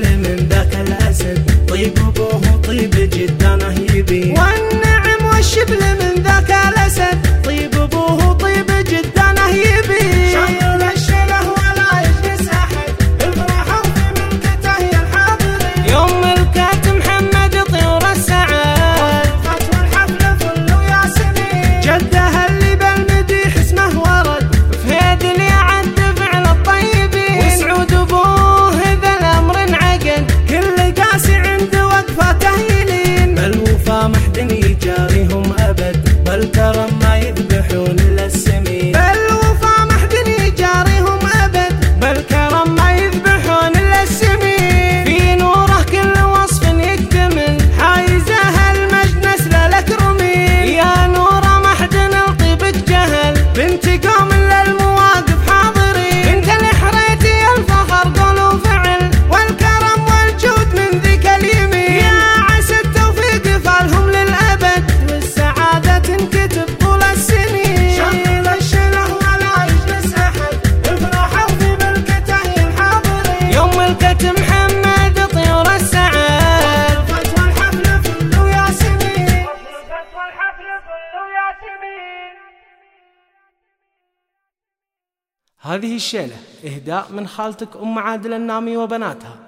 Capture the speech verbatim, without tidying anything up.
من ذاك الأسد، طيب أبوه طيب جدانه يبي. والنعم والشبل من ذاك الأسد، طيب أبوه طيب جدانه يبي. شايل الشله ولا يجلس أحد، الفرحة وفي ملكته يا الحاضرين. يوم ملكة محمد طيور السعاد، والفتوى الحفل فل وياسمين. جدها اللي بالمديح اسمه ورد، فهيد اللي عد فعل الطيبين. وسعود أبوه إذا الأمر انعقد، كل قاسي عند وقفته يلين. بالوفا محد يجاريهم أبد، بالكرم ما يذبحون إلا السمين. بالوفا محد يجاريهم أبد، بالكرم ما يذبحون إلا السمين. في نوره كل وصف يكتمل، حايزه المجد نسل الأكرمين. يا نوره محد الطيب جهل، بنت قوم للمواقف حاضرين. بنت الحريتي الفخر قول وفعل، والكرم والجود من ذيك اليمين. يا عسى التوفيق فالهم للأبد، والسعادة تنكتب طول السنين. شايل الشله ولا يجلس أحد، الفرحة وفي ملكته يا الحاضرين. يوم ملكة محمد طيور السعاد، والفتوى الحفل فل وياسمين. هذه الشيلة إهداء من خالتك أم عادل النامي وبناتها.